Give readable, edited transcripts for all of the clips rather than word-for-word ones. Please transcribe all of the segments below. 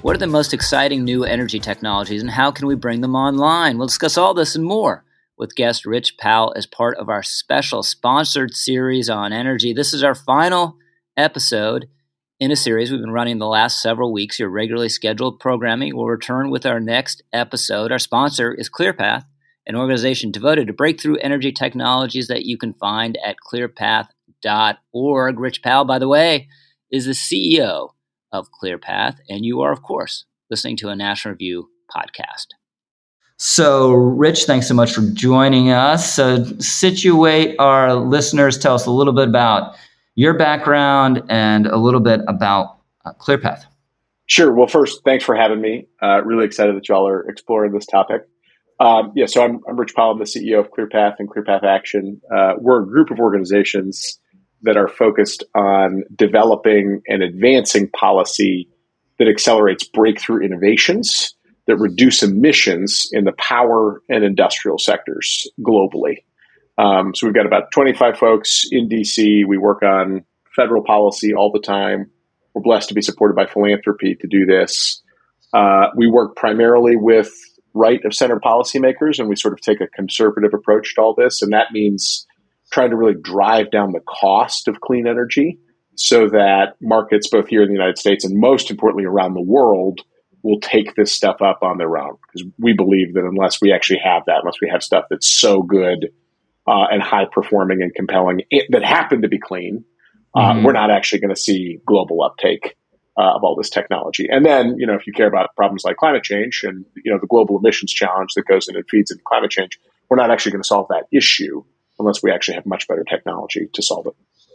What are the most exciting new energy technologies and how can we bring them online? We'll discuss all this and more with guest Rich Powell as part of our special sponsored series on energy. This is our final episode in a series we've been running the last several weeks. Your regularly scheduled programming will return with our next episode. Our sponsor is ClearPath, an organization devoted to breakthrough energy technologies that you can find at clearpath.org. Rich Powell, by the way, is the CEO of ClearPath, and you are, of course, listening to a National Review podcast. So, Rich, thanks so much for joining us. So, situate our listeners, tell us a little bit about your background and a little bit about ClearPath. Sure. Well, first, thanks for having me. Really excited that y'all are exploring this topic. So I'm Rich Powell. I'm the CEO of ClearPath and ClearPath Action. We're a group of organizations that are focused on developing and advancing policy that accelerates breakthrough innovations that reduce emissions in the power and industrial sectors globally. So we've got about 25 folks in DC. We work on federal policy all the time. We're blessed to be supported by philanthropy to do this. We work primarily with right of center policymakers, and we sort of take a conservative approach to all this. And that means trying to really drive down the cost of clean energy so that markets both here in the United States and most importantly around the world will take this stuff up on their own. Because we believe that unless we actually have that, unless we have stuff that's so good and high performing and compelling that happen to be clean, we're not actually going to see global uptake of all this technology. And then, if you care about problems like climate change and, the global emissions challenge that goes in and feeds into climate change, we're not actually going to solve that issue unless we actually have much better technology to solve it.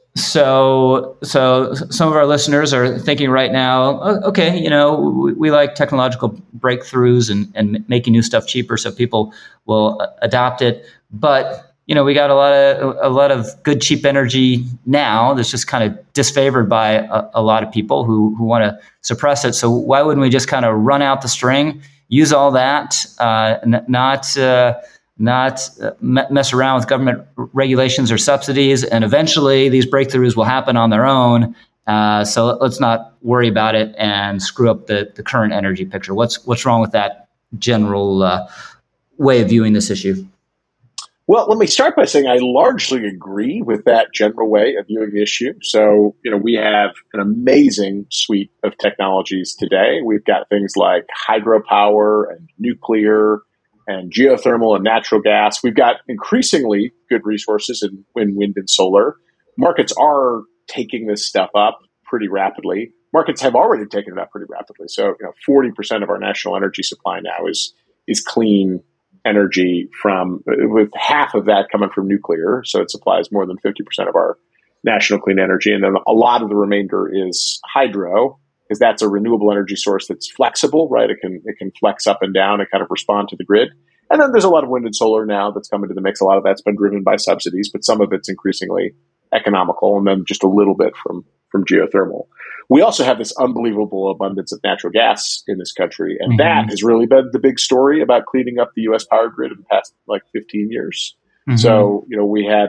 So some of our listeners are thinking right now, okay, we like technological breakthroughs and making new stuff cheaper so people will adopt it. But we got a lot of good cheap energy now that's just kind of disfavored by a lot of people who want to suppress it. So why wouldn't we just kind of run out the string, use all that, not mess around with government regulations or subsidies, and eventually these breakthroughs will happen on their own. So let's not worry about it and screw up the current energy picture. What's wrong with that general way of viewing this issue? Well, let me start by saying I largely agree with that general way of viewing the issue. So, we have an amazing suite of technologies today. We've got things like hydropower and nuclear and geothermal and natural gas. We've got increasingly good resources in wind and solar. Markets are taking this stuff up pretty rapidly. Markets have already taken it up pretty rapidly. So, 40% of our national energy supply now is clean energy with half of that coming from nuclear. So it supplies more than 50% of our national clean energy. And then a lot of the remainder is hydro, because that's a renewable energy source that's flexible, right? It can flex up and down and kind of respond to the grid. And then there's a lot of wind and solar now that's come into the mix. A lot of that's been driven by subsidies, but some of it's increasingly economical, and then just a little bit from geothermal. We also have this unbelievable abundance of natural gas in this country, and that has really been the big story about cleaning up the U.S. power grid in the past 15 years. So, we had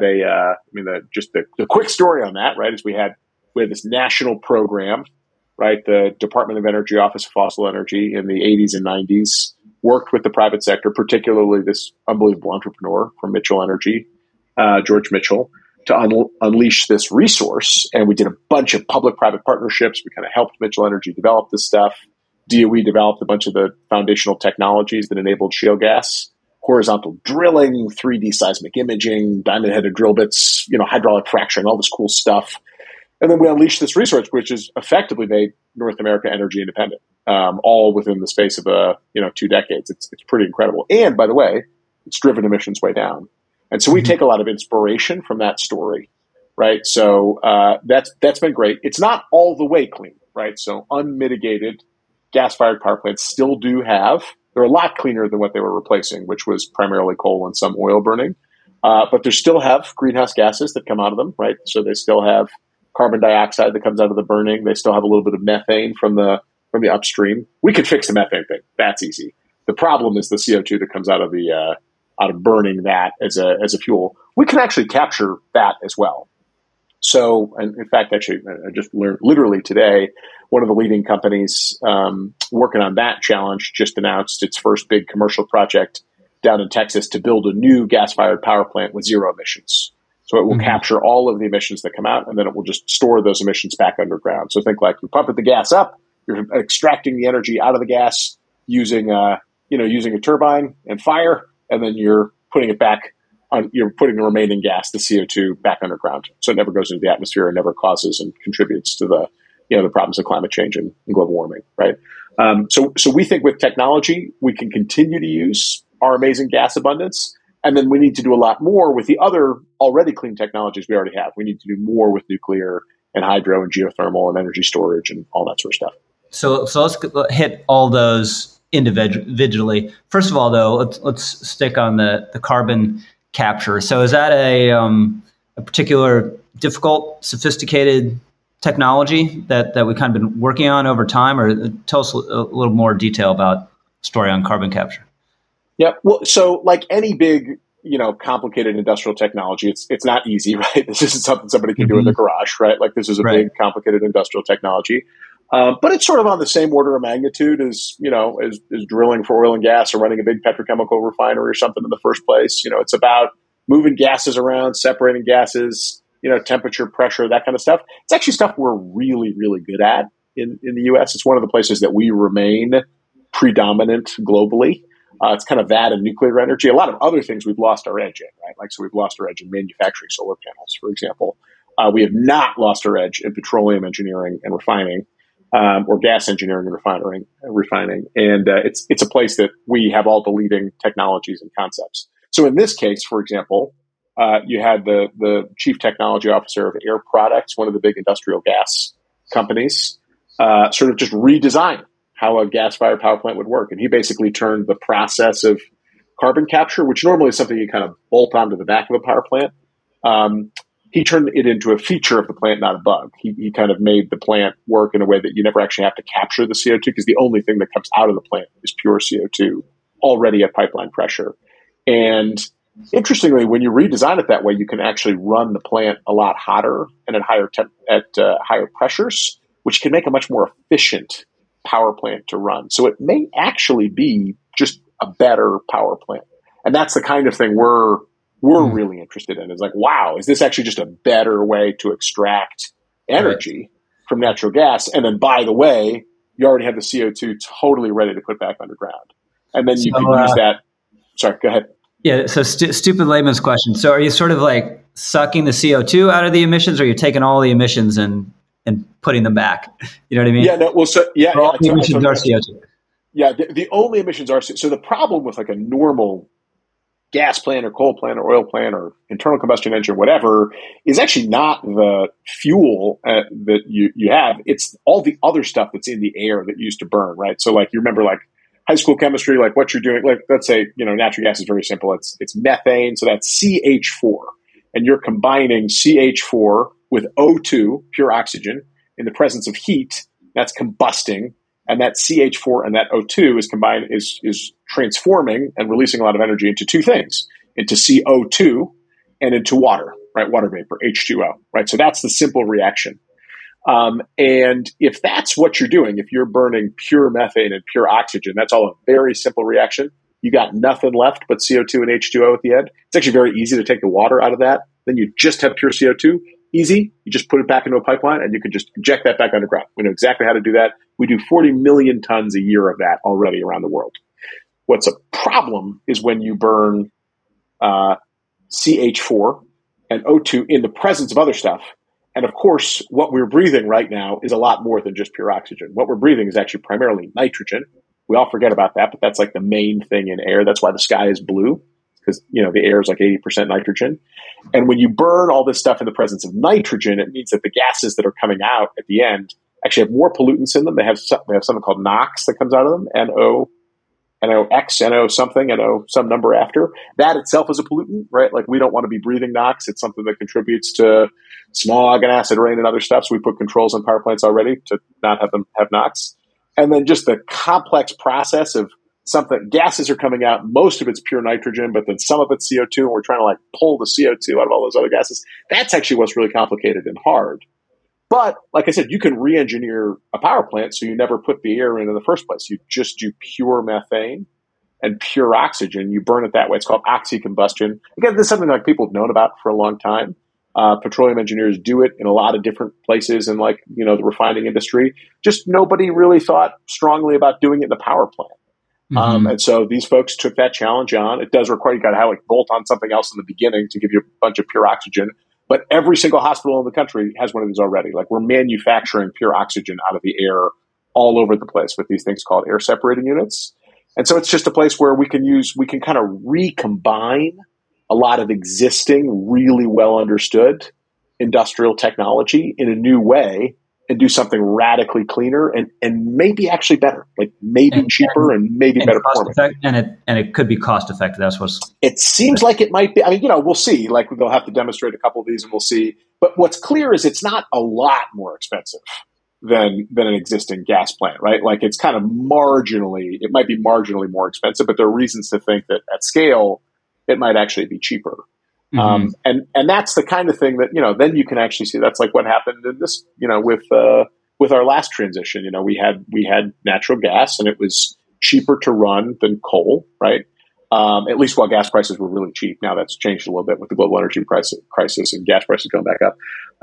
the quick story on that, right, is we had this national program, right? The Department of Energy Office of Fossil Energy in the 80s and 90s worked with the private sector, particularly this unbelievable entrepreneur from Mitchell Energy, George Mitchell, to unleash this resource. And we did a bunch of public-private partnerships. We kind of helped Mitchell Energy develop this stuff. DOE developed a bunch of the foundational technologies that enabled shale gas, horizontal drilling, 3D seismic imaging, diamond-headed drill bits, hydraulic fracturing, all this cool stuff. And then we unleashed this resource, which has effectively made North America energy independent, all within the space of 2 decades. It's pretty incredible. And by the way, it's driven emissions way down. And so we take a lot of inspiration from that story, right? So that's been great. It's not all the way clean, right? So unmitigated gas-fired power plants still they're a lot cleaner than what they were replacing, which was primarily coal and some oil burning. But they still have greenhouse gases that come out of them, right? So they still have carbon dioxide that comes out of the burning. They still have a little bit of methane from the upstream. We could fix the methane thing. That's easy. The problem is the CO2 that comes out of burning that as a fuel. We can actually capture that as well. So, and in fact, actually, I just learned literally today, one of the leading companies working on that challenge just announced its first big commercial project down in Texas to build a new gas-fired power plant with zero emissions. So it will capture all of the emissions that come out, and then it will just store those emissions back underground. So think like you're pumping the gas up, you're extracting the energy out of the gas using using a turbine and fire, and then you're putting it back on. You're putting the remaining gas, the CO2, back underground, so it never goes into the atmosphere and never causes and contributes to the the problems of climate change and global warming. Right. So we think with technology we can continue to use our amazing gas abundance. And then we need to do a lot more with the other already clean technologies we already have. We need to do more with nuclear and hydro and geothermal and energy storage and all that sort of stuff. So let's hit all those individually. First of all, though, let's stick on the carbon capture. So is that a particular difficult, sophisticated technology that we've kind of been working on over time? Or tell us a little more detail about the story on carbon capture. Yeah. Well, so like any big, complicated industrial technology, it's not easy, right? This isn't something somebody can do in the garage, right? Like this is a big, complicated industrial technology. But it's sort of on the same order of magnitude as drilling for oil and gas or running a big petrochemical refinery or something in the first place. It's about moving gases around, separating gases, temperature, pressure, that kind of stuff. It's actually stuff we're really, really good at in the US. It's one of the places that we remain predominant globally. It's kind of that and nuclear energy. A lot of other things we've lost our edge in, right? Like, so we've lost our edge in manufacturing solar panels, for example. We have not lost our edge in petroleum engineering and refining, or gas engineering and refining. And it's a place that we have all the leading technologies and concepts. So in this case, for example, you had the chief technology officer of Air Products, one of the big industrial gas companies, sort of just redesign how a gas-fired power plant would work. And he basically turned the process of carbon capture, which normally is something you kind of bolt onto the back of a power plant. He turned it into a feature of the plant, not a bug. He kind of made the plant work in a way that you never actually have to capture the CO2, because the only thing that comes out of the plant is pure CO2 already at pipeline pressure. And interestingly, when you redesign it that way, you can actually run the plant a lot hotter and at higher pressures, which can make a much more efficient power plant to run. So it may actually be just a better power plant. And that's the kind of thing we're really interested in. It's like, wow, is this actually just a better way to extract energy from natural gas? And then, by the way, you already have the CO2 totally ready to put back underground. And then you can use that. Sorry, go ahead. Yeah. So stupid layman's question. So are you sort of like sucking the CO2 out of the emissions, or are you taking all the emissions and putting them back? You know what I mean? Yeah. No. Well, so yeah. All the emissions are CO2. Yeah. The only emissions are so the problem with like a normal gas plant or coal plant or oil plant or internal combustion engine, whatever, is actually not the fuel that you have. It's all the other stuff that's in the air that you used to burn, right? So like you remember like high school chemistry, like what you're doing, like let's say, natural gas is very simple. It's methane. So that's CH4, and you're combining CH4 with O2, pure oxygen, in the presence of heat. That's combusting. And that CH4 and that O2 is transforming and releasing a lot of energy into two things, into CO2 and into water, right? Water vapor, H2O, right? So that's the simple reaction. And if that's what you're doing, if you're burning pure methane and pure oxygen, that's all a very simple reaction. You got nothing left but CO2 and H2O at the end. It's actually very easy to take the water out of that. Then you just have pure CO2. Easy. You just put it back into a pipeline and you can just inject that back underground. We know exactly how to do that. We do 40 million tons a year of that already around the world. What's a problem is when you burn CH4 and O2 in the presence of other stuff. And of course, what we're breathing right now is a lot more than just pure oxygen. What we're breathing is actually primarily nitrogen. We all forget about that, but that's like the main thing in air. That's why the sky is blue, because the air is like 80% nitrogen. And when you burn all this stuff in the presence of nitrogen, it means that the gases that are coming out at the end actually have more pollutants in them. They have something called NOx that comes out of them, NOx, NO something, NO some number after. That itself is a pollutant, right? Like we don't want to be breathing NOx. It's something that contributes to smog and acid rain and other stuff. So we put controls on power plants already to not have them have NOx. And then just the complex process of something, gases are coming out. Most of it's pure nitrogen, but then some of it's CO2, and we're trying to like pull the CO2 out of all those other gases. That's actually what's really complicated and hard. But like I said, you can re-engineer a power plant so you never put the air in the first place. You just do pure methane and pure oxygen. You burn it that way. It's called oxycombustion. Again, this is something like people have known about for a long time. Petroleum engineers do it in a lot of different places in like, the refining industry. Just nobody really thought strongly about doing it in the power plant. And so these folks took that challenge on. It does require, you got to have like bolt on something else in the beginning to give you a bunch of pure oxygen. But every single hospital in the country has one of these already. Like we're manufacturing pure oxygen out of the air all over the place with these things called air separating units. And so it's just a place where we can kind of recombine a lot of existing, really well understood industrial technology in a new way and do something radically cleaner and maybe actually better, like maybe cheaper and maybe better performing. And it could be cost effective. That's what's. It seems like it might be. I mean, we'll see. Like they'll have to demonstrate a couple of these, and we'll see. But what's clear is it's not a lot more expensive than an existing gas plant, right? Like it's kind of it might be marginally more expensive, but there are reasons to think that at scale it might actually be cheaper. And that's the kind of thing that, then you can actually see that's like what happened in this, with our last transition. We had natural gas and it was cheaper to run than coal, right? At least while gas prices were really cheap. Now that's changed a little bit with the global energy crisis and gas prices going back up.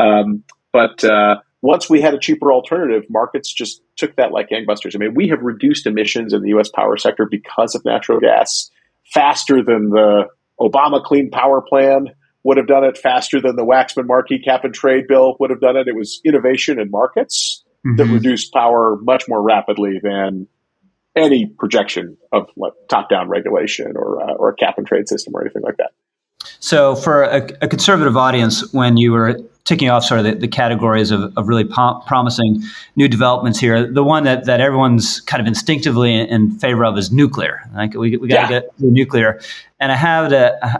But once we had a cheaper alternative, markets just took that like gangbusters. I mean, we have reduced emissions in the U.S. power sector because of natural gas faster than the Obama Clean Power Plan would have done it, faster than the Waxman-Markey cap and trade bill would have done it. It was innovation in markets that reduced power much more rapidly than any projection of like top-down regulation or a cap and trade system or anything like that. So for a conservative audience, when you were ticking off sort of the categories of really promising new developments here, the one that everyone's kind of instinctively in favor of is nuclear. Like we got to get to nuclear. And I had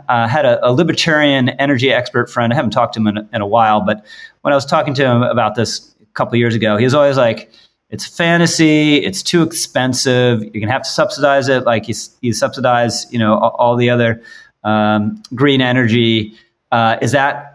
a libertarian energy expert friend. I haven't talked to him in a while, but when I was talking to him about this a couple of years ago, he was always like, it's fantasy, it's too expensive, you're going to have to subsidize it like you subsidize, all the other green energy. Is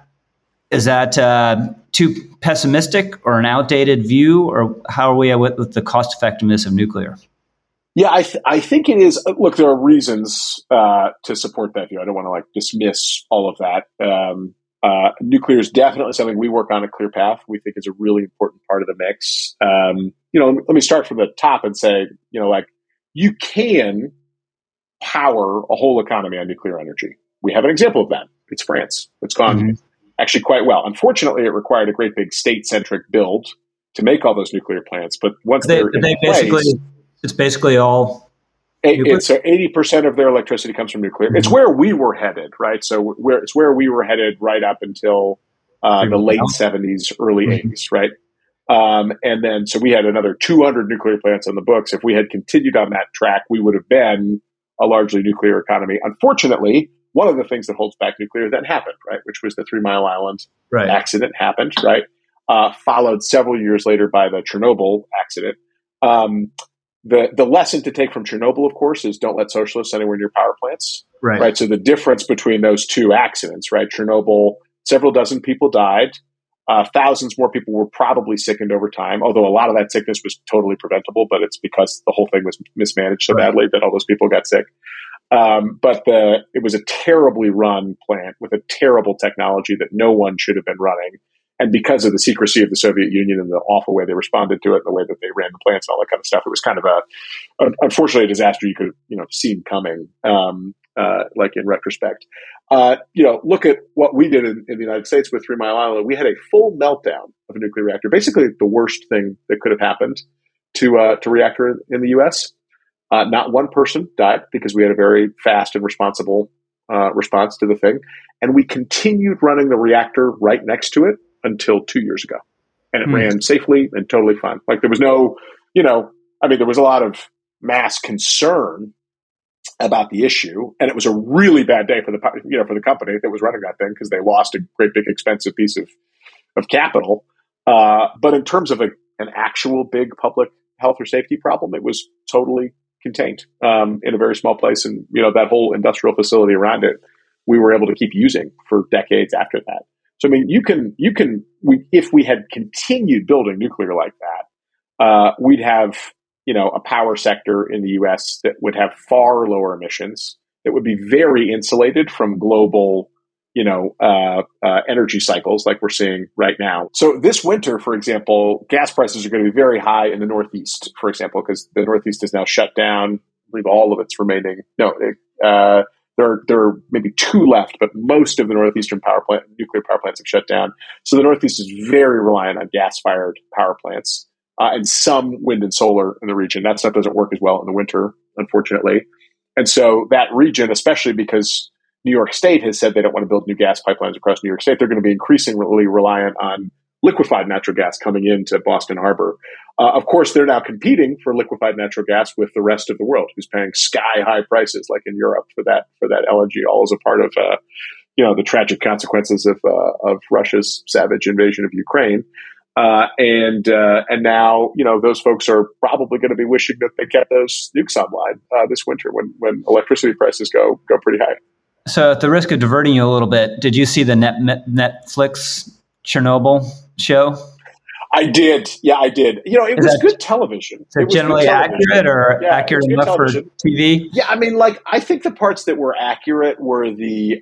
that too pessimistic or an outdated view, or how are we with the cost effectiveness of nuclear? Yeah, I think it is. Look, there are reasons to support that view. I don't want to dismiss all of that. Nuclear is definitely something we work on at ClearPath. We think is a really important part of the mix. Let me start from the top and say, you can power a whole economy on nuclear energy. We have an example of that. It's France. It's gone actually quite well. Unfortunately, it required a great big state-centric build to make all those nuclear plants. But once they're in place, it's basically all. So 80% of their electricity comes from nuclear. It's where we were headed, right? So it's where we were headed right up until the late 70s, early 80s, right? And then, so we had another 200 nuclear plants on the books. If we had continued on that track, we would have been a largely nuclear economy. Unfortunately, one of the things that holds back nuclear then happened, right? Which was the 3 Mile Island accident happened, right? Followed several years later by the Chernobyl accident. The lesson to take from Chernobyl, of course, is don't let socialists anywhere near power plants, right? So the difference between those two accidents, right? Chernobyl, several dozen people died. Thousands more people were probably sickened over time, although a lot of that sickness was totally preventable, but it's because the whole thing was mismanaged so badly that all those people got sick. But it was a terribly run plant with a terrible technology that no one should have been running. And because of the secrecy of the Soviet Union and the awful way they responded to it, and the way that they ran the plants and all that kind of stuff, it was kind of unfortunately, a disaster you could have seen coming, like in retrospect. Look at what we did in the United States with 3 Mile Island. We had a full meltdown of a nuclear reactor, basically the worst thing that could have happened to a reactor in the U.S. Not one person died because we had a very fast and responsible response to the thing. And we continued running the reactor right next to it until 2 years ago. And it ran safely and totally fine. Like there was no, there was a lot of mass concern about the issue. And it was a really bad day for the company that was running that thing because they lost a great big expensive piece of capital. But in terms of an actual big public health or safety problem, it was totally contained in a very small place. And, that whole industrial facility around it, we were able to keep using for decades after that. So, I mean, if we had continued building nuclear like that, we'd have, a power sector in the US that would have far lower emissions, that would be very insulated from global, energy cycles like we're seeing right now. So this winter, for example, gas prices are going to be very high in the Northeast, for example, because the Northeast is now shut down. I believe all of its remaining, there are maybe 2 left, but most of the Northeastern nuclear power plants have shut down. So the Northeast is very reliant on gas-fired power plants and some wind and solar in the region. That stuff doesn't work as well in the winter, unfortunately. And so that region, especially because New York State has said they don't want to build new gas pipelines across New York State, they're going to be increasingly reliant on liquefied natural gas coming into Boston Harbor. Of course, they're now competing for liquefied natural gas with the rest of the world, who's paying sky-high prices, like in Europe, for that LNG, all as a part of the tragic consequences of Russia's savage invasion of Ukraine. And now those folks are probably going to be wishing that they kept those nukes online this winter when electricity prices go pretty high. So, at the risk of diverting you a little bit, did you see the Netflix Chernobyl show? I did. Yeah, I did. It was good television. Is it generally accurate or accurate enough for TV? Yeah, I mean, I think the parts that were accurate were the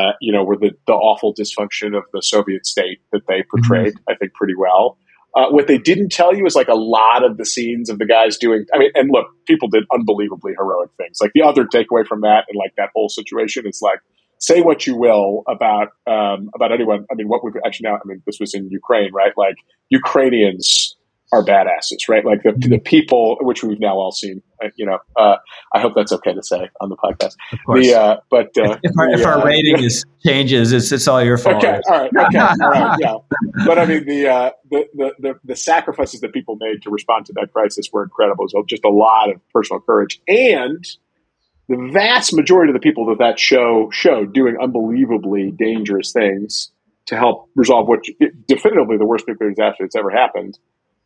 awful dysfunction of the Soviet state that they portrayed, I think, pretty well. What they didn't tell you is a lot of the scenes of the guys doing, and look, people did unbelievably heroic things. The other takeaway from that and that whole situation is say what you will about anyone. I mean, what we've actually now, this was in Ukraine, right? Ukrainians are badasses, right? The people, which we've now all seen, I hope that's okay to say on the podcast. Of course. If our rating changes, it's all your fault. Okay. All right. Yeah. But the sacrifices that people made to respond to that crisis were incredible. So just a lot of personal courage, and the vast majority of the people that show showed doing unbelievably dangerous things to help resolve what definitively the worst nuclear disaster that's ever happened.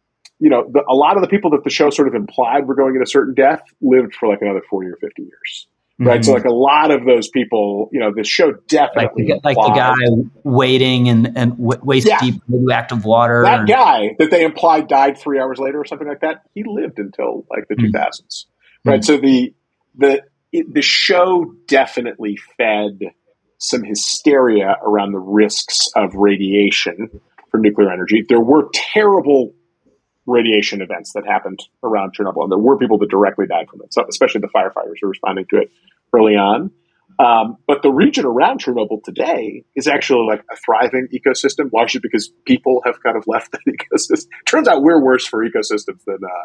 A lot of the people that the show sort of implied were going into certain death lived for another 40 or 50 years. Right. Mm-hmm. So a lot of those people, this show definitely like the guy wading and waist deep radioactive water. That guy that they implied died 3 hours later or something like that. He lived until the 2000s. Right. So the show definitely fed some hysteria around the risks of radiation from nuclear energy. There were terrible radiation events that happened around Chernobyl, and there were people that directly died from it, so especially the firefighters who were responding to it early on. But the region around Chernobyl today is actually a thriving ecosystem, largely because people have kind of left that ecosystem. Turns out we're worse for ecosystems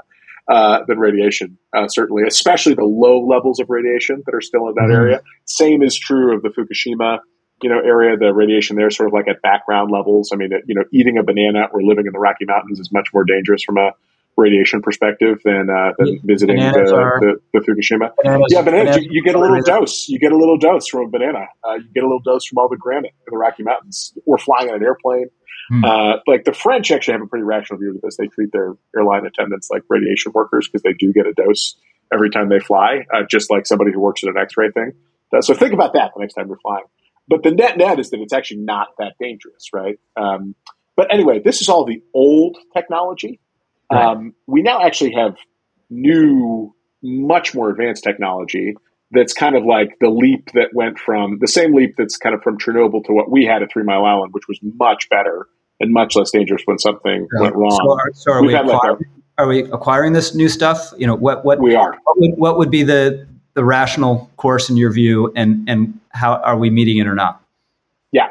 than radiation, certainly, especially the low levels of radiation that are still in that area. Same is true of the Fukushima area. The radiation there is sort of at background levels. I mean, eating a banana or living in the Rocky Mountains is much more dangerous from a radiation perspective than visiting the Fukushima. Bananas. You get a little dose. You get a little dose from a banana. You get a little dose from all the granite in the Rocky Mountains, or flying on an airplane. The French actually have a pretty rational view of this. They treat their airline attendants like radiation workers because they do get a dose every time they fly, just like somebody who works at an X-ray thing. So think about that the next time you're flying. But the net is that it's actually not that dangerous, right? But anyway, this is all the old technology. Right. We now actually have new, much more advanced technology that's kind of the leap that went from the same leap that's kind of from Chernobyl to what we had at 3 Mile Island, which was much better and much less dangerous when something went wrong. So are we acquiring this new stuff? What we are. What would be the rational course in your view, and how are we meeting it or not? Yeah.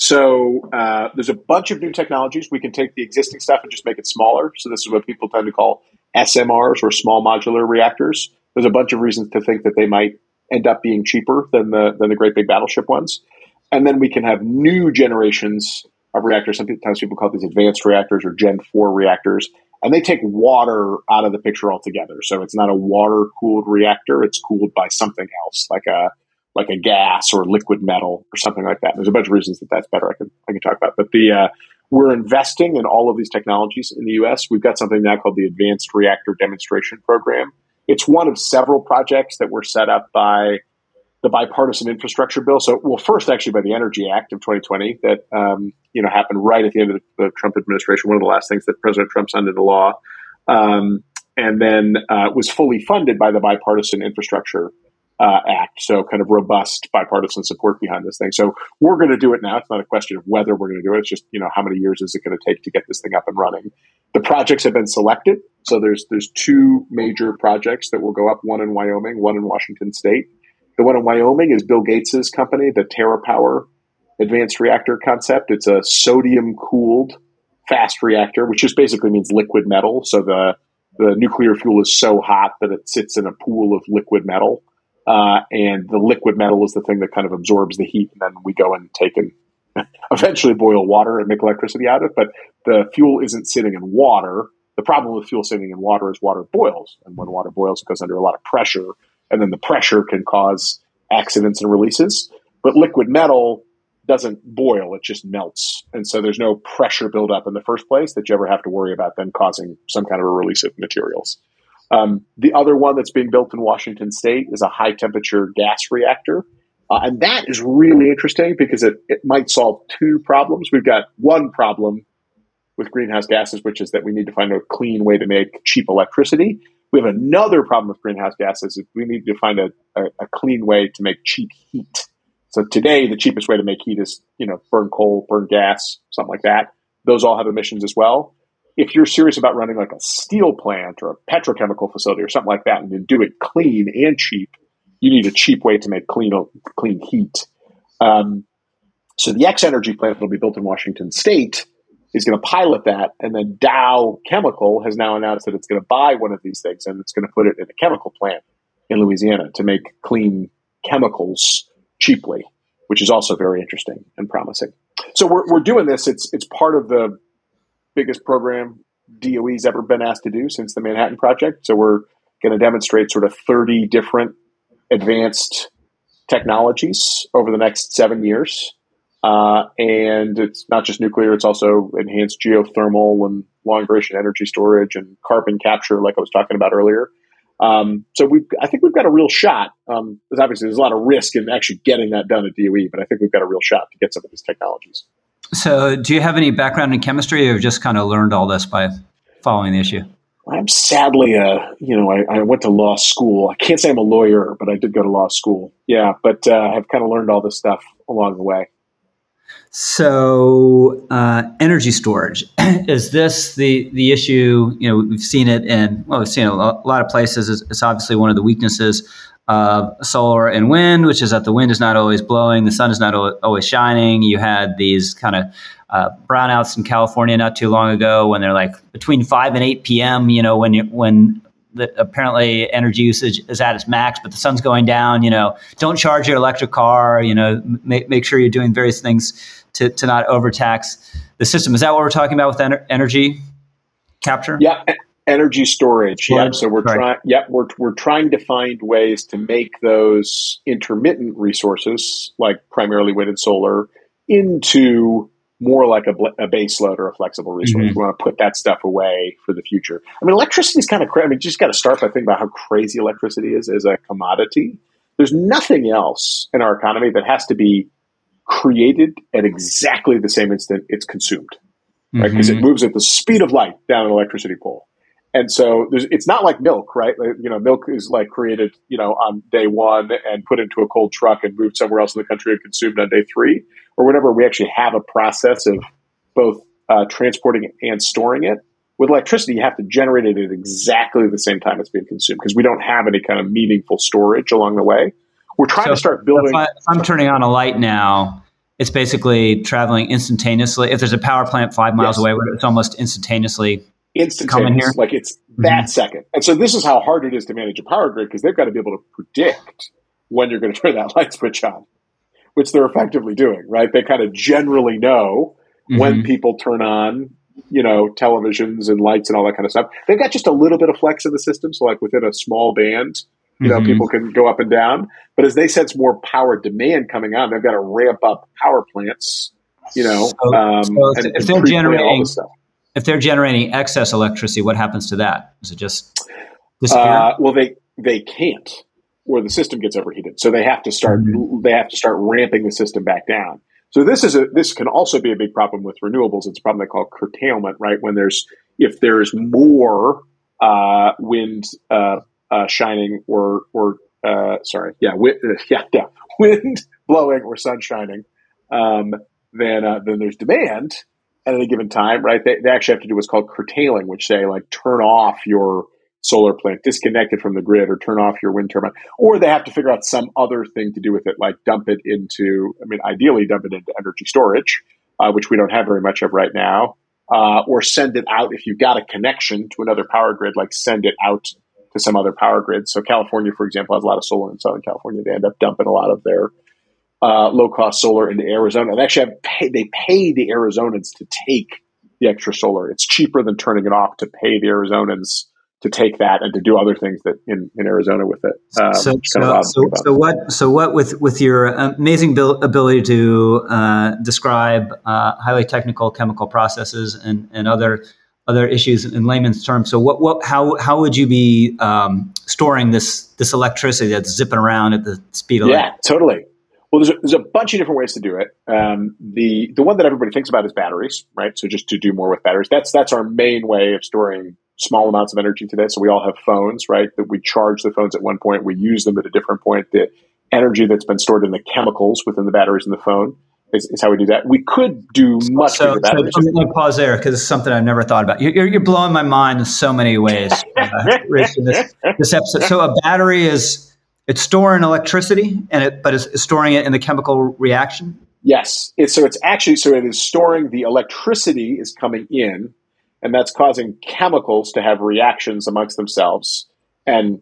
So there's a bunch of new technologies. We can take the existing stuff and just make it smaller. So this is what people tend to call SMRs, or small modular reactors. There's a bunch of reasons to think that they might end up being cheaper than the great big battleship ones. And then we can have new generations of reactors. Sometimes people call these advanced reactors or Gen 4 reactors. And they take water out of the picture altogether. So it's not a water-cooled reactor. It's cooled by something else, like a gas or liquid metal or something like that. There's a bunch of reasons that that's better. I can talk about. But we're investing in all of these technologies in the U.S. We've got something now called the Advanced Reactor Demonstration Program It's one of several projects that were set up by the bipartisan infrastructure bill. So, well, first actually by the Energy Act of 2020 that, happened right at the end of the Trump administration, one of the last things that President Trump signed into law. And then was fully funded by the bipartisan infrastructure Act. So kind of robust bipartisan support behind this thing. So we're going to do it now. It's not a question of whether we're going to do it. It's just, how many years is it going to take to get this thing up and running? The projects have been selected. So there's two major projects that will go up, one in Wyoming, one in Washington State. The one in Wyoming is Bill Gates's company, the TerraPower Advanced Reactor Concept. It's a sodium-cooled fast reactor, which just basically means liquid metal. So the nuclear fuel is so hot that it sits in a pool of liquid metal. And the liquid metal is the thing that kind of absorbs the heat. And then we go and take and eventually boil water and make electricity out of it. But the fuel isn't sitting in water. The problem with fuel sitting in water is water boils. And when water boils, it goes under a lot of pressure. And then the pressure can cause accidents and releases. But liquid metal doesn't boil, it just melts. And so there's no pressure buildup in the first place that you ever have to worry about then causing some kind of a release of materials. The other one that's being built in Washington State is a high temperature gas reactor. And that is really interesting because it might solve two problems. We've got one problem with greenhouse gases, which is that we need to find a clean way to make cheap electricity. We have another problem with greenhouse gases. We need to find a clean way to make cheap heat. So today, the cheapest way to make heat is, burn coal, burn gas, something like that. Those all have emissions as well. If you're serious about running like a steel plant or a petrochemical facility or something like that, and to do it clean and cheap, you need a cheap way to make clean heat. So the X-Energy plant that will be built in Washington State is going to pilot that. And then Dow Chemical has now announced that it's going to buy one of these things and it's going to put it in a chemical plant in Louisiana to make clean chemicals cheaply, which is also very interesting and promising. So we're doing this. It's part of the biggest program DOE's ever been asked to do since the Manhattan Project. So we're going to demonstrate sort of 30 different advanced technologies over the next 7 years. And it's not just nuclear, it's also enhanced geothermal and long duration energy storage and carbon capture, like I was talking about earlier. So I think we've got a real shot. Because obviously there's a lot of risk in actually getting that done at DOE, but I think we've got a real shot to get some of these technologies. So do you have any background in chemistry, or just kind of learned all this by following the issue? I'm sadly, I went to law school. I can't say I'm a lawyer, but I did go to law school. Yeah, but I've kind of learned all this stuff along the way. So energy storage, is this the issue? We've seen it we've seen it a lot of places. It's obviously one of the weaknesses of solar and wind, which is that the wind is not always blowing, the sun is not always shining. You had these kind of brownouts in California not too long ago when they're like between 5 and 8 p.m., when apparently energy usage is at its max, but the sun's going down. Don't charge your electric car, make sure you're doing various things to not overtax the system. Is that what we're talking about with energy capture? Yeah, energy storage. Yeah, so we're trying. Yeah, we're trying to find ways to make those intermittent resources, like primarily wind and solar, into more like a base load or a flexible resource. Mm-hmm. We want to put that stuff away for the future. I mean, electricity is kind of crazy. I mean, you just got to start by thinking about how crazy electricity is as a commodity. There's nothing else in our economy that has to be created at exactly the same instant it's consumed, right? Because it moves at the speed of light down an electricity pole. And so it's not like milk, right? Milk is like created, on day one and put into a cold truck and moved somewhere else in the country and consumed on day 3 or whatever. We actually have a process of both transporting it and storing it. With electricity, you have to generate it at exactly the same time it's being consumed because we don't have any kind of meaningful storage along the way. We're trying to start building. If I'm turning on a light now, it's basically traveling instantaneously. If there's a power plant 5 miles away, it's almost instantaneously coming here. Like it's that second. And so this is how hard it is to manage a power grid because they've got to be able to predict when you're going to turn that light switch on, which they're effectively doing, right? They kind of generally know when people turn on, televisions and lights and all that kind of stuff. They've got just a little bit of flex in the system. So like within a small band, people can go up and down. But as they sense more power demand coming on, they've got to ramp up power plants, if they're generating excess electricity, what happens to that? Is it just disappear? Well, they can't, or the system gets overheated. So they have to start ramping the system back down. So this can also be a big problem with renewables. It's a problem they call curtailment, right? If there's more wind shining wind blowing or sun shining, then there's demand at any given time, right? They actually have to do what's called curtailing, which say like turn off your solar plant, disconnect it from the grid, or turn off your wind turbine, or they have to figure out some other thing to do with it, like ideally dump it into energy storage, which we don't have very much of right now, or send it out if you've got a connection to another power grid, like send it out to some other power grid. So California, for example, has a lot of solar in Southern California. They end up dumping a lot of their low-cost solar into Arizona. And actually, they pay the Arizonans to take the extra solar. It's cheaper than turning it off to pay the Arizonans to take that and to do other things that in Arizona with it. So what with your amazing ability to describe highly technical chemical processes and other issues in layman's terms. So how would you be storing this electricity that's zipping around at the speed of light? Yeah, totally. Well, there's a bunch of different ways to do it. The one that everybody thinks about is batteries, right? So just to do more with batteries. That's our main way of storing small amounts of energy today. So we all have phones, right? That we charge the phones at one point, we use them at a different point. The energy that's been stored in the chemicals within the batteries in the phone is how we do that. We could do much bigger batteries. So let me pause there because it's something I've never thought about. You're blowing my mind in so many ways, Rich, in this episode. So a battery it's storing electricity, but it's storing it in the chemical reaction? Yes. It is storing the electricity is coming in, and that's causing chemicals to have reactions amongst themselves and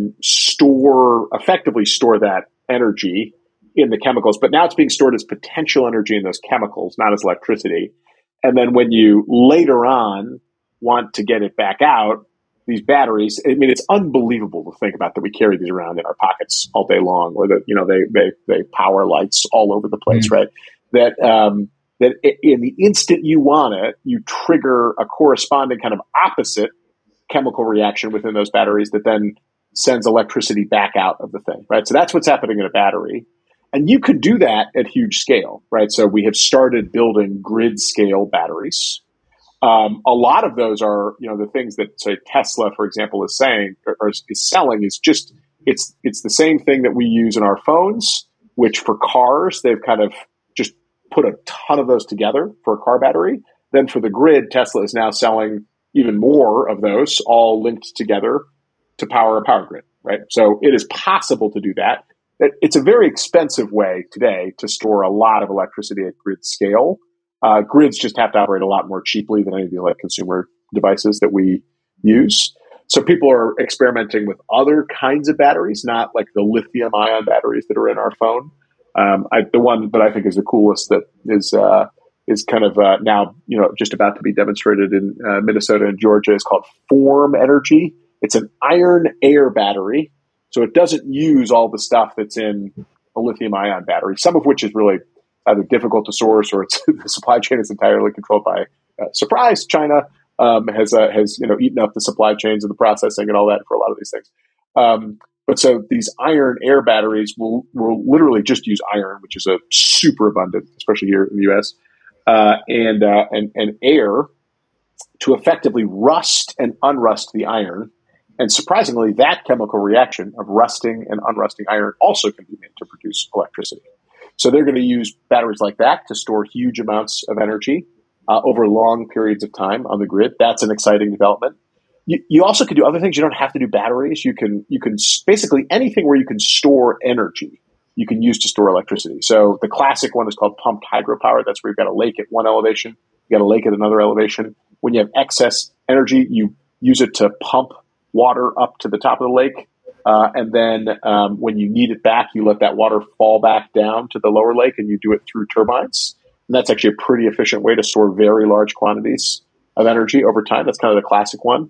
effectively store that energy in the chemicals. But now it's being stored as potential energy in those chemicals, not as electricity. And then when you later on want to get it back out, these batteries, it's unbelievable to think about that we carry these around in our pockets all day long, or that, they power lights all over the place, right? That in the instant you want it, you trigger a corresponding kind of opposite chemical reaction within those batteries that then sends electricity back out of the thing, right? So that's what's happening in a battery. And you could do that at huge scale, right? So we have started building grid scale batteries. A lot of those are, the things that, say, Tesla, for example, is saying or is selling is just, it's the same thing that we use in our phones, which for cars, they've kind of just put a ton of those together for a car battery. Then for the grid, Tesla is now selling even more of those all linked together to power a power grid, right? So it is possible to do that. It's a very expensive way today to store a lot of electricity at grid scale. Grids just have to operate a lot more cheaply than any of the like consumer devices that we use. So people are experimenting with other kinds of batteries, not like the lithium ion batteries that are in our phone. The one that I think is the coolest that is kind of now just about to be demonstrated in Minnesota and Georgia is called Form Energy. It's an iron air battery, so it doesn't use all the stuff that's in a lithium ion battery. Some of which is really either difficult to source, or the supply chain is entirely controlled by surprise. China has eaten up the supply chains and the processing and all that for a lot of these things. But so these iron air batteries will literally just use iron, which is a super abundant, especially here in the U.S. And air to effectively rust and unrust the iron. And surprisingly, that chemical reaction of rusting and unrusting iron also can be made to produce electricity. So they're going to use batteries like that to store huge amounts of energy over long periods of time on the grid. That's an exciting development. You also can do other things. You don't have to do batteries. You can basically anything where you can store energy, you can use to store electricity. So the classic one is called pumped hydropower. That's where you've got a lake at one elevation, you got a lake at another elevation. When you have excess energy, you use it to pump water up to the top of the lake. And then when you need it back, you let that water fall back down to the lower lake, and you do it through turbines. And that's actually a pretty efficient way to store very large quantities of energy over time. That's kind of the classic one.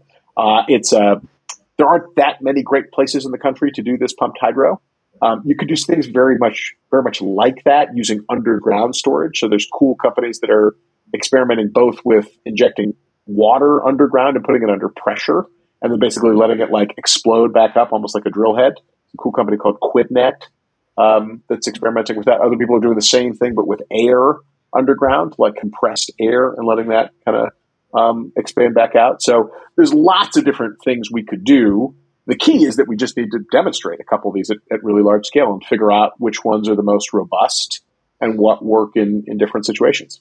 There aren't that many great places in the country to do this pumped hydro. You could do things very much like that using underground storage. So there's cool companies that are experimenting both with injecting water underground and putting it under pressure, and then basically letting it like explode back up, almost like a drill head. A cool company called QuidNet that's experimenting with that. Other people are doing the same thing, but with air underground, like compressed air, and letting that kind of expand back out. So there's lots of different things we could do. The key is that we just need to demonstrate a couple of these at really large scale and figure out which ones are the most robust and what work in different situations.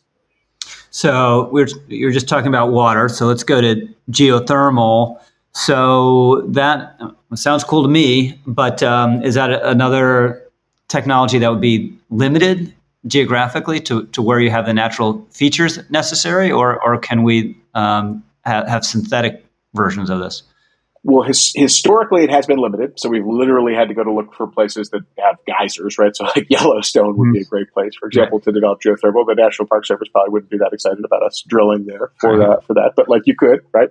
So you're just talking about water. So let's go to geothermal. So that sounds cool to me, but is that another technology that would be limited geographically to where you have the natural features necessary, or can we have synthetic versions of this? Well, historically, it has been limited. So we've literally had to go to look for places that have geysers, right? So like Yellowstone would be a great place, for example, to develop geothermal. The National Park Service probably wouldn't be that excited about us drilling there for that. But like you could, right?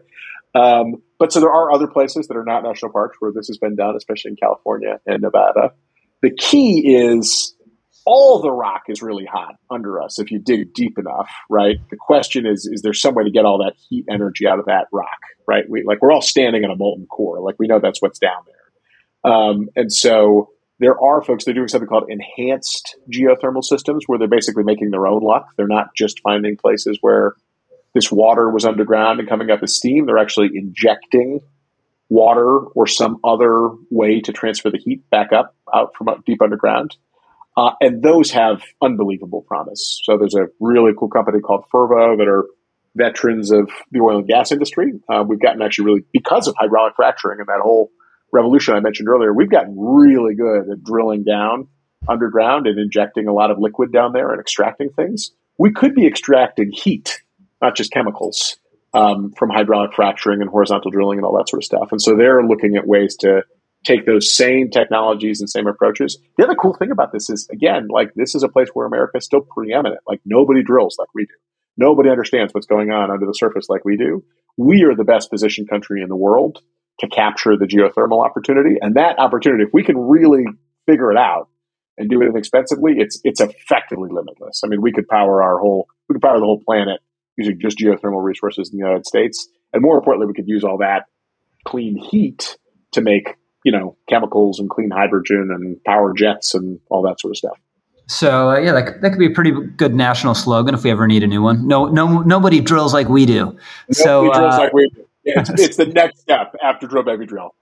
But so there are other places that are not national parks where this has been done, especially in California and Nevada. The key is all the rock is really hot under us if you dig deep enough, right? The question is there some way to get all that heat energy out of that rock, right? We're all standing in a molten core. Like we know that's what's down there. And so there are folks that are doing something called enhanced geothermal systems where they're basically making their own luck. They're not just finding places where this water was underground and coming up as steam. They're actually injecting water or some other way to transfer the heat back out from deep underground. And those have unbelievable promise. So there's a really cool company called Fervo that are veterans of the oil and gas industry. We've gotten actually really, because of hydraulic fracturing and that whole revolution I mentioned earlier, we've gotten really good at drilling down underground and injecting a lot of liquid down there and extracting things. We could be extracting heat, not just chemicals, from hydraulic fracturing and horizontal drilling and all that sort of stuff. And so they're looking at ways to take those same technologies and same approaches. The other cool thing about this is, again, like this is a place where America is still preeminent. Like nobody drills like we do. Nobody understands what's going on under the surface like we do. We are the best positioned country in the world to capture the geothermal opportunity. And that opportunity, if we can really figure it out and do it inexpensively, it's effectively limitless. I mean, we could power the whole planet using just geothermal resources in the United States. And more importantly, we could use all that clean heat to make chemicals and clean hydrogen and power jets and all that sort of stuff. So that could be a pretty good national slogan if we ever need a new one. Nobody drills like we do. Nobody drills like we do. Yeah, it's the next step after drill, baby, drill.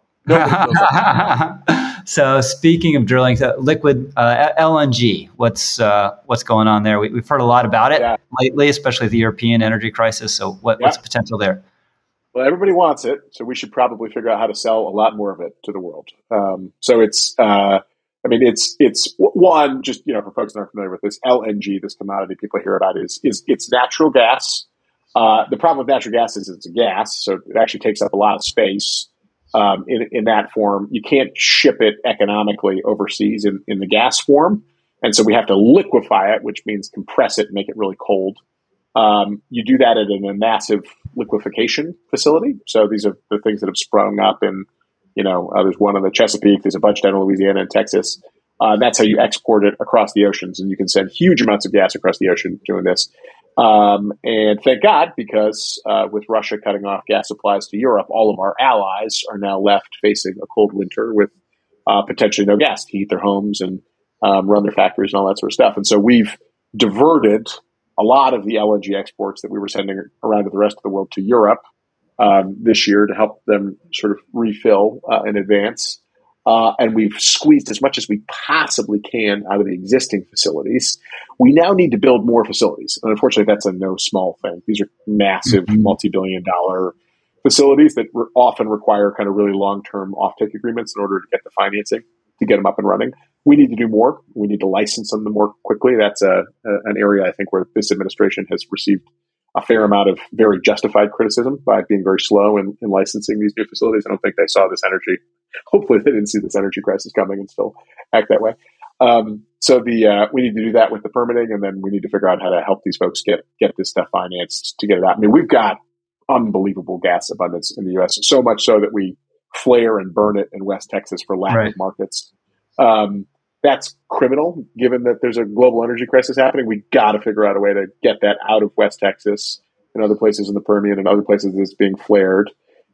So speaking of drilling, liquid LNG, what's going on there? We've heard a lot about it lately, especially the European energy crisis. So what's the potential there? Well, everybody wants it, so we should probably figure out how to sell a lot more of it to the world. So it's one, just for folks that aren't familiar with this, LNG, this commodity people hear about is it's natural gas. The problem with natural gas is it's a gas, so it actually takes up a lot of space in that form. You can't ship it economically overseas in the gas form, and so we have to liquefy it, which means compress it and make it really cold. You do that in a massive liquefaction facility. So these are the things that have sprung up in, there's one in the Chesapeake, there's a bunch down in Louisiana and Texas. That's how you export it across the oceans. And you can send huge amounts of gas across the ocean doing this. And thank God, because with Russia cutting off gas supplies to Europe, all of our allies are now left facing a cold winter with potentially no gas to heat their homes and run their factories and all that sort of stuff. And so we've diverted a lot of the LNG exports that we were sending around to the rest of the world to Europe this year to help them sort of refill in advance. And we've squeezed as much as we possibly can out of the existing facilities. We now need to build more facilities. And unfortunately, that's a no small thing. These are massive multi-billion-dollar facilities that often require kind of really long-term offtake agreements in order to get the financing to get them up and running. We need to do more. We need to license them more quickly. That's an area I think where this administration has received a fair amount of very justified criticism by being very slow in licensing these new facilities. I don't think they saw this energy. Hopefully they didn't see this energy crisis coming and still act that way. So we need to do that with the permitting, and then we need to figure out how to help these folks get this stuff financed to get it out. I mean, we've got unbelievable gas abundance in the U.S., so much so that we flare and burn it in West Texas for lack of markets. That's criminal, given that there's a global energy crisis happening. We got to figure out a way to get that out of West Texas and other places in the Permian and other places that's being flared,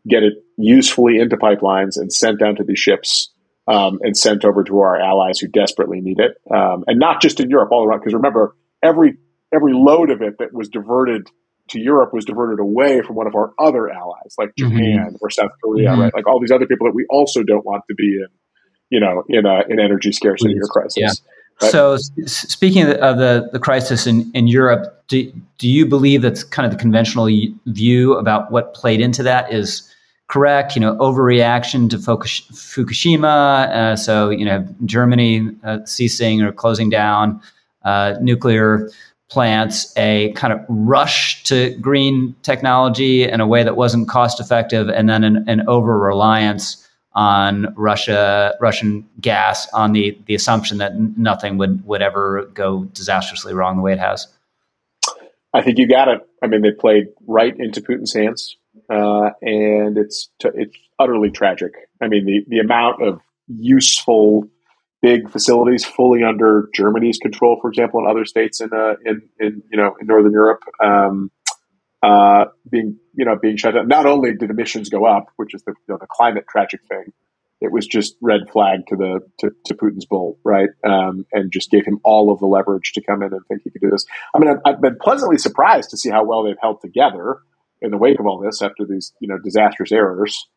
get it usefully into pipelines and sent down to these ships and sent over to our allies who desperately need it. And not just in Europe, all around. Because remember, every load of it that was diverted to Europe was diverted away from one of our other allies, like Japan or South Korea, right? Like all these other people that we also don't want to be in an energy scarcity or crisis. Yeah. Right? So speaking of the crisis in Europe, do you believe that's kind of the conventional view about what played into that is correct? Overreaction to Fukushima. So Germany ceasing or closing down nuclear plants, a kind of rush to green technology in a way that wasn't cost effective, and then an over reliance on Russian gas on the assumption that nothing would ever go disastrously wrong the way it has. I think you got it. I mean, they played right into Putin's hands, and it's utterly tragic. I mean, the amount of useful big facilities fully under Germany's control, for example, and other states in Northern Europe, being shut down. Not only did emissions go up, which is the climate tragic thing, it was just red flag to Putin's bull, right? And just gave him all of the leverage to come in and think he could do this. I mean, I've been pleasantly surprised to see how well they've held together in the wake of all this after these disastrous errors.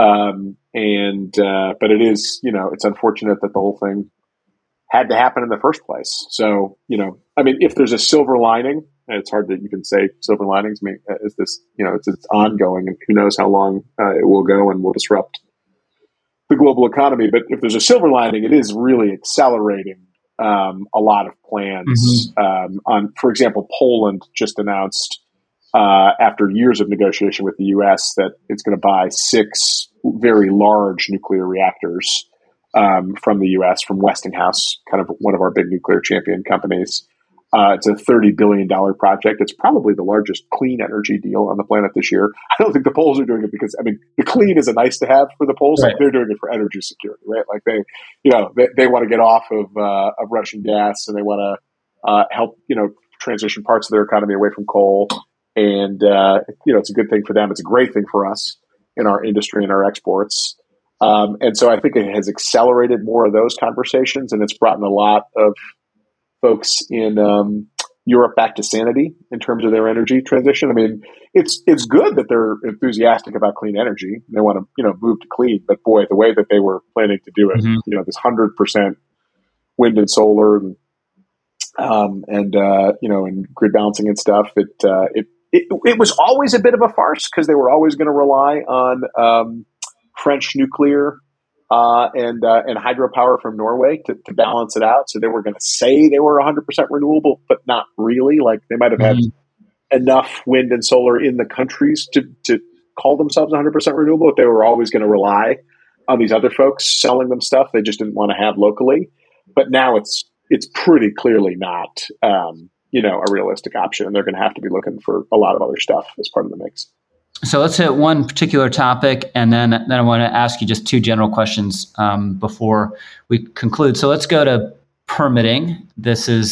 But it is, it's unfortunate that the whole thing had to happen in the first place. So, I mean, if there's a silver lining, and it's hard to even say silver linings. I mean, is this, it's ongoing, and who knows how long it will go and will disrupt the global economy. But if there's a silver lining, it is really accelerating a lot of plans. For example, Poland just announced after years of negotiation with the U.S. that it's going to buy 6 very large nuclear reactors from the U.S., from Westinghouse, kind of one of our big nuclear champion companies. It's a $30 billion project. It's probably the largest clean energy deal on the planet this year. I don't think the Poles are doing it because, I mean, the clean is a nice to have for the Poles. Right. Like they're doing it for energy security, right? Like they want to get off of Russian gas, and they want to help, transition parts of their economy away from coal. And, it's a good thing for them. It's a great thing for us in our industry and our exports. And so I think it has accelerated more of those conversations, and it's brought in a lot of folks in Europe back to sanity in terms of their energy transition. I mean, it's good that they're enthusiastic about clean energy. They want to, move to clean, but boy, the way that they were planning to do it, this 100% wind and solar and grid balancing and stuff, it was always a bit of a farce because they were always going to rely on French nuclear and hydropower from Norway to balance it out. So they were going to say they were 100% renewable, but not really. Like they might have had enough wind and solar in the countries to call themselves 100% renewable, but they were always going to rely on these other folks selling them stuff they just didn't want to have locally. But now it's pretty clearly not a realistic option, and they're going to have to be looking for a lot of other stuff as part of the mix. So let's hit one particular topic, and then I want to ask you just 2 general questions before we conclude. So let's go to permitting. This has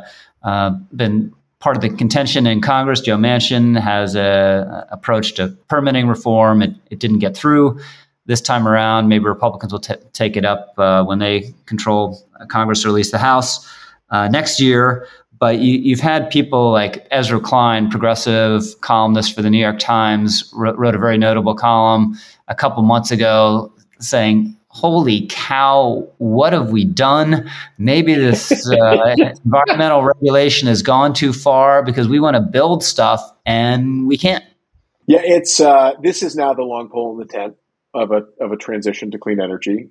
been part of the contention in Congress. Joe Manchin has a approach to permitting reform. It didn't get through this time around. Maybe Republicans will take it up when they control Congress or at least the House next year. But you've had people like Ezra Klein, progressive columnist for the New York Times, wrote a very notable column a couple months ago saying, holy cow, what have we done? Maybe this environmental regulation has gone too far because we want to build stuff and we can't. Yeah, it's this is now the long pole in the tent of a transition to clean energy.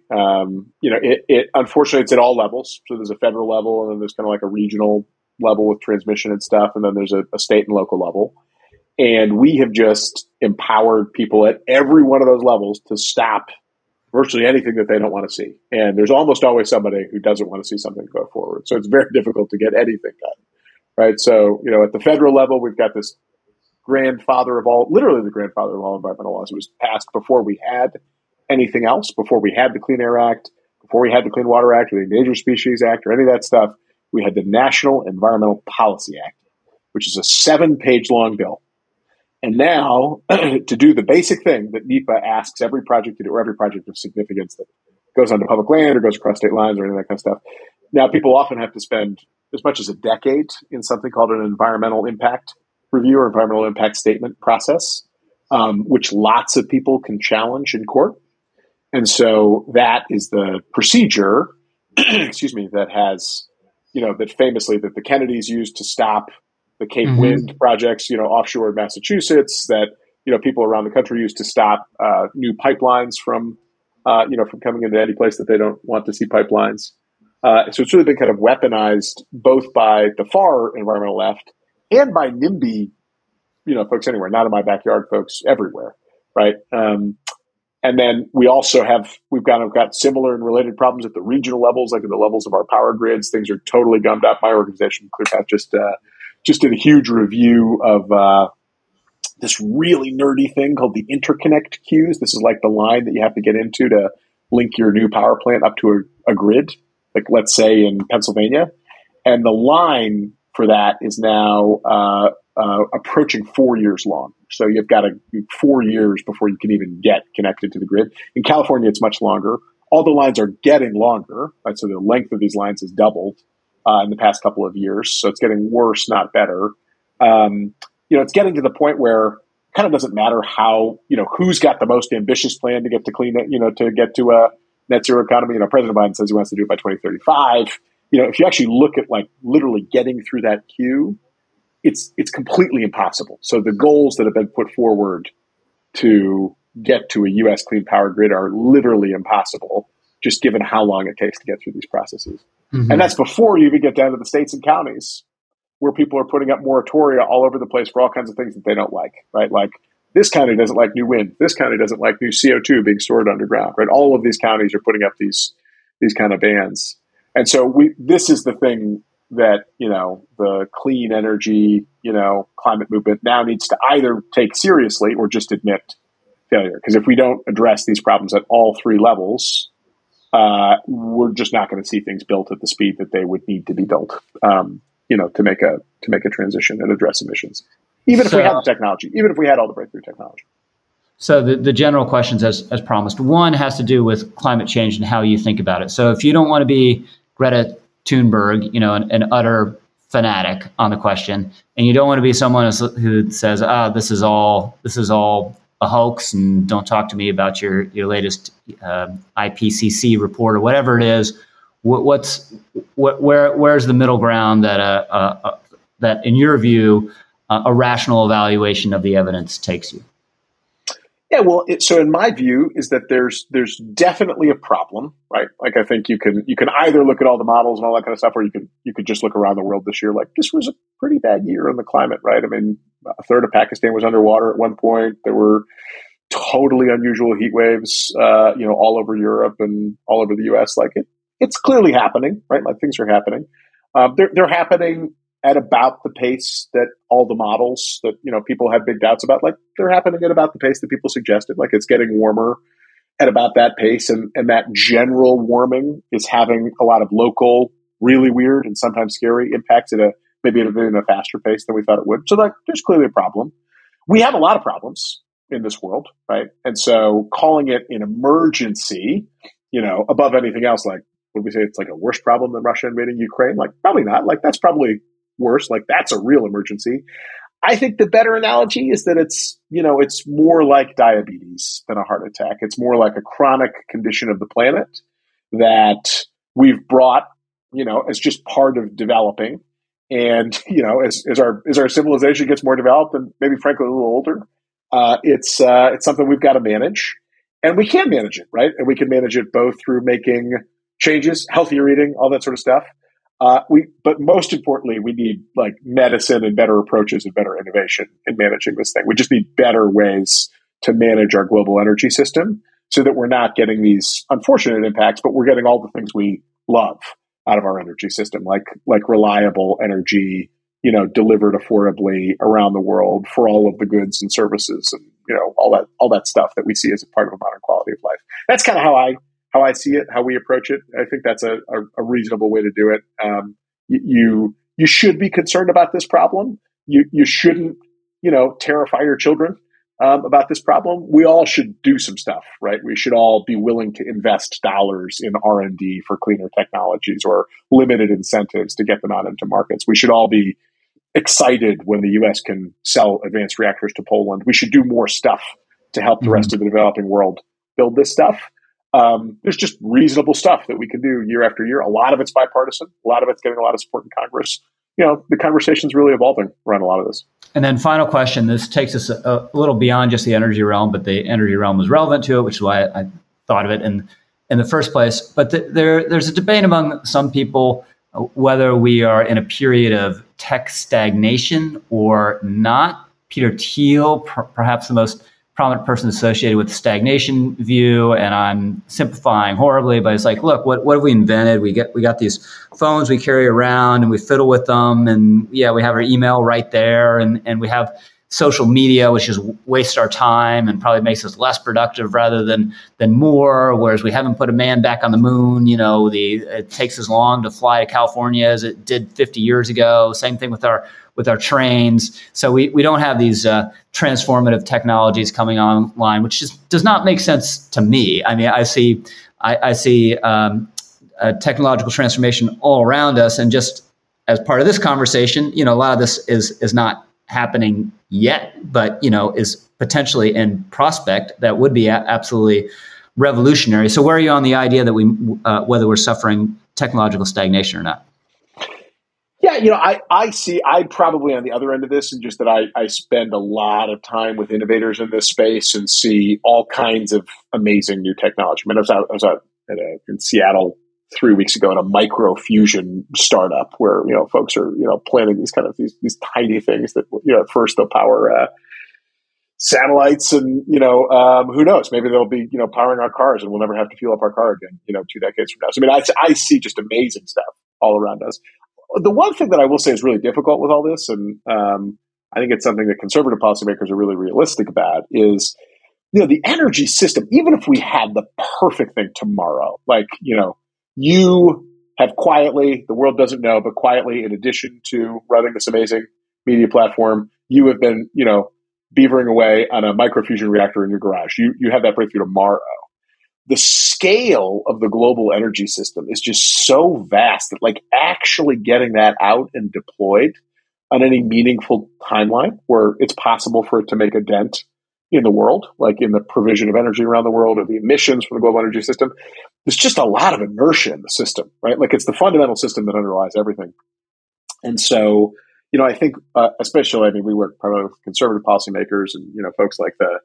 It unfortunately, it's at all levels. So there's a federal level, and then there's kind of like a regional level with transmission and stuff, and then there's a state and local level. And we have just empowered people at every one of those levels to stop virtually anything that they don't want to see. And there's almost always somebody who doesn't want to see something go forward. So it's very difficult to get anything done, right? So, at the federal level, we've got this literally the grandfather of all environmental laws. It was passed before we had anything else, before we had the Clean Air Act, before we had the Clean Water Act or the Endangered Species Act or any of that stuff. We had the National Environmental Policy Act, which is a 7-page long bill. And now, to do the basic thing that NEPA asks every project to do, or every project of significance that goes onto public land or goes across state lines or any of that kind of stuff, now people often have to spend as much as a decade in something called an environmental impact review or environmental impact statement process, which lots of people can challenge in court. And so that is the procedure, excuse me, that has, that famously that the Kennedys used to stop the Cape Wind projects, offshore Massachusetts, that, people around the country used to stop new pipelines from coming into any place that they don't want to see pipelines. So it's really been kind of weaponized both by the far environmental left and by NIMBY, folks anywhere, not in my backyard folks everywhere, right? And then we also we've got similar and related problems at the regional levels, like at the levels of our power grids. Things are totally gummed up. My organization, ClearPath, just did a huge review of this really nerdy thing called the interconnect queues. This is like the line that you have to get into to link your new power plant up to a grid, like let's say in Pennsylvania. And the line for that is now approaching 4 years long. So you've got 4 years before you can even get connected to the grid. In California, it's much longer. All the lines are getting longer, right? So the length of these lines has doubled in the past couple of years. So it's getting worse, not better. It's getting to the point where it kind of doesn't matter how, who's got the most ambitious plan to get to clean it, to get to a net zero economy. President Biden says he wants to do it by 2035. If you actually look at like literally getting through that queue, it's completely impossible. So the goals that have been put forward to get to a U.S. clean power grid are literally impossible, just given how long it takes to get through these processes. And that's before you even get down to the states and counties where people are putting up moratoria all over the place for all kinds of things that they don't like, right? Like this county doesn't like new wind. This county doesn't like new CO2 being stored underground, right? All of these counties are putting up these kind of bans. And so this is the thing that, the clean energy, climate movement now needs to either take seriously or just admit failure. Because if we don't address these problems at all three levels, we're just not going to see things built at the speed that they would need to be built, to make a transition and address emissions. Even if we had the technology, even if we had all the breakthrough technology. So the general questions, as promised, one has to do with climate change and how you think about it. So if you don't want to be Greta Thunberg, an utter fanatic on the question, and you don't want to be someone who says, this is all a hoax, and don't talk to me about your latest IPCC report or whatever it is. Where's the middle ground that that in your view a rational evaluation of the evidence takes you? Yeah, well, so in my view is that there's definitely a problem, right? Like I think you can either look at all the models and all that kind of stuff, or you could just look around the world this year. Like this was a pretty bad year in the climate, right? I mean, a third of Pakistan was underwater at one point. There were totally unusual heat waves, all over Europe and all over the U.S. Like it's clearly happening, right? Like things are happening. They're happening at about the pace that all the models that, people had big doubts about, like they're happening at about the pace that people suggested. Like it's getting warmer at about that pace. And that general warming is having a lot of local, really weird and sometimes scary impacts at maybe at a faster pace than we thought it would. So like there's clearly a problem. We have a lot of problems in this world, right? And so calling it an emergency, above anything else, like would we say it's like a worse problem than Russia invading Ukraine? Like probably not. Like that's probably worse. Like that's a real emergency. I think the better analogy is that it's more like diabetes than a heart attack. It's more like a chronic condition of the planet that we've brought, as just part of developing. And, as our civilization gets more developed and maybe frankly a little older, it's something we've got to manage, and we can manage it, right? And we can manage it both through making changes, healthier eating, all that sort of stuff. But most importantly, we need like medicine and better approaches and better innovation in managing this thing. We just need better ways to manage our global energy system so that we're not getting these unfortunate impacts, but we're getting all the things we love out of our energy system, like reliable energy, delivered affordably around the world for all of the goods and services and, all that stuff that we see as a part of a modern quality of life. That's kind of how I see it, how we approach it. I think that's a reasonable way to do it. You should be concerned about this problem. You shouldn't terrify your children about this problem. We all should do some stuff, right? We should all be willing to invest dollars in R&D for cleaner technologies or limited incentives to get them out into markets. We should all be excited when the U.S. can sell advanced reactors to Poland. We should do more stuff to help the rest of the developing world build this stuff. There's just reasonable stuff that we can do year after year. A lot of it's bipartisan. A lot of it's getting a lot of support in Congress. The conversation's really evolving around a lot of this. And then final question, this takes us a little beyond just the energy realm, but the energy realm was relevant to it, which is why I thought of it in the first place. But there's a debate among some people whether we are in a period of tech stagnation or not. Peter Thiel, perhaps the most prominent person associated with the stagnation view, and I'm simplifying horribly, but it's like, look, what have we invented? We got these phones we carry around and we fiddle with them, and we have our email right there, and we have social media, which just wastes our time and probably makes us less productive rather than more. Whereas we haven't put a man back on the moon. It takes as long to fly to California as it did 50 years ago. Same thing with our trains. So we don't have these transformative technologies coming online, which just does not make sense to me. I mean, I see a technological transformation all around us, and just as part of this conversation, a lot of this is not happening yet, but is potentially in prospect that would be absolutely revolutionary. So where are you on the idea that whether we're suffering technological stagnation or not? Yeah, I'm probably on the other end of this, and just that I spend a lot of time with innovators in this space and see all kinds of amazing new technology. I was out in Seattle 3 weeks ago at a microfusion startup where folks are planning these kind of these tiny things that at first they'll power satellites, and who knows, maybe they'll be powering our cars and we'll never have to fuel up our car again 2 decades from now. So I see just amazing stuff all around us. The one thing that I will say is really difficult with all this, and I think it's something that conservative policymakers are really realistic about, is the energy system. Even if we had the perfect thing tomorrow, like you have quietly, the world doesn't know, but quietly, in addition to running this amazing media platform, you have been, beavering away on a microfusion reactor in your garage. You have that breakthrough tomorrow. The scale of the global energy system is just so vast that actually getting that out and deployed on any meaningful timeline where it's possible for it to make a dent in the world, like in the provision of energy around the world or the emissions from the global energy system, there's just a lot of inertia in the system, right? It's the fundamental system that underlies everything. And so, I think, especially, we work primarily with conservative policymakers and, folks like the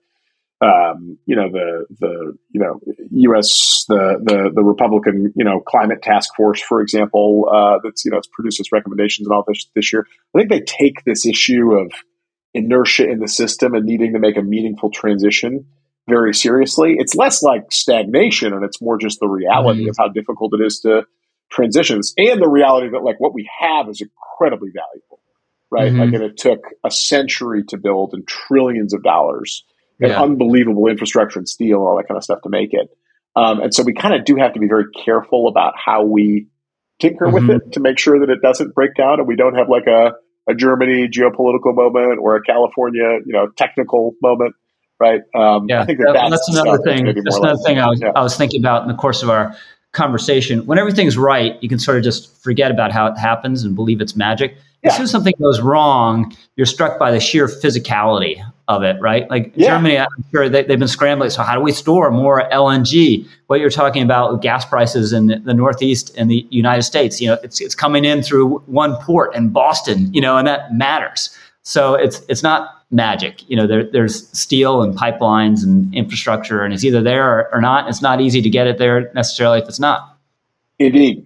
U.S., the Republican, climate task force, for example, that's, it's produced its recommendations and all this year. I think they take this issue of inertia in the system and needing to make a meaningful transition very seriously. It's less like stagnation, and it's more just the reality of how difficult it is to transitions, and the reality that what we have is incredibly valuable, right? And it took a century to build and trillions of dollars and unbelievable infrastructure and steel and all that kind of stuff to make it. And so we kind of do have to be very careful about how we tinker with it to make sure that it doesn't break down and we don't have a Germany geopolitical moment or a California, technical moment, right? I think that's another thing. That's another thing I was thinking about in the course of our conversation. When everything's right, you can sort of just forget about how it happens and believe it's magic. As soon as something goes wrong, you're struck by the sheer physicality of it, right? Germany, I'm sure they've been scrambling. So how do we store more LNG? What you're talking about with gas prices in the Northeast in the United States, it's coming in through one port in Boston, and that matters. So it's not magic. There's steel and pipelines and infrastructure, and it's either there or not. It's not easy to get it there necessarily if it's not. Indeed.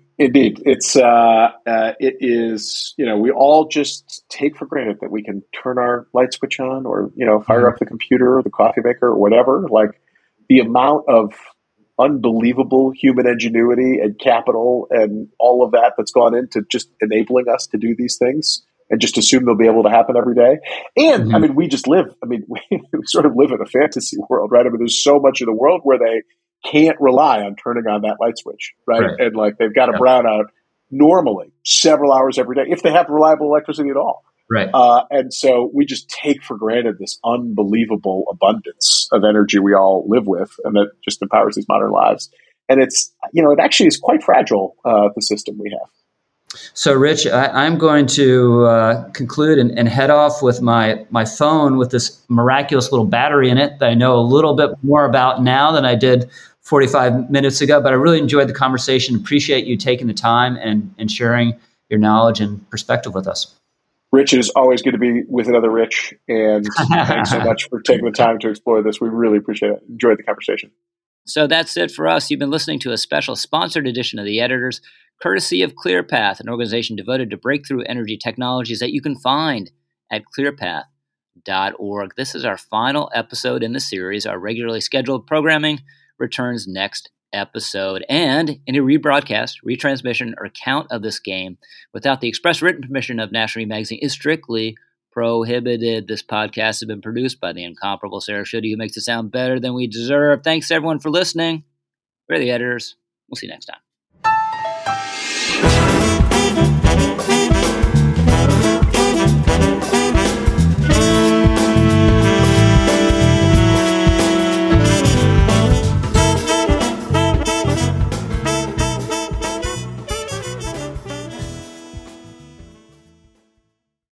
It is, we all just take for granted that we can turn our light switch on or, fire up the computer or the coffee maker or whatever. The amount of unbelievable human ingenuity and capital and all of that's gone into just enabling us to do these things and just assume they'll be able to happen every day. And we just live, we sort of live in a fantasy world, right? There's so much of the world where they can't rely on turning on that light switch, right? And they've got a brownout normally several hours every day if they have reliable electricity at all. Right. And so we just take for granted this unbelievable abundance of energy we all live with, and that just empowers these modern lives. And it's, it actually is quite fragile, the system we have. So, Rich, I'm going to conclude and head off with my phone with this miraculous little battery in it that I know a little bit more about now than I did 45 minutes ago. But I really enjoyed the conversation. Appreciate you taking the time and sharing your knowledge and perspective with us. Rich, it is always good to be with another Rich. And thanks so much for taking the time to explore this. We really appreciate it. Enjoyed the conversation. So that's it for us. You've been listening to a special sponsored edition of The Editors, courtesy of ClearPath, an organization devoted to breakthrough energy technologies that you can find at clearpath.org. This is our final episode in the series. Our regularly scheduled programming returns next episode. And any rebroadcast, retransmission, or count of this game without the express written permission of National Review Magazine is strictly prohibited. This podcast has been produced by the incomparable Sarah Schutte, who makes it sound better than we deserve. Thanks, everyone, for listening. We're The Editors. We'll see you next time.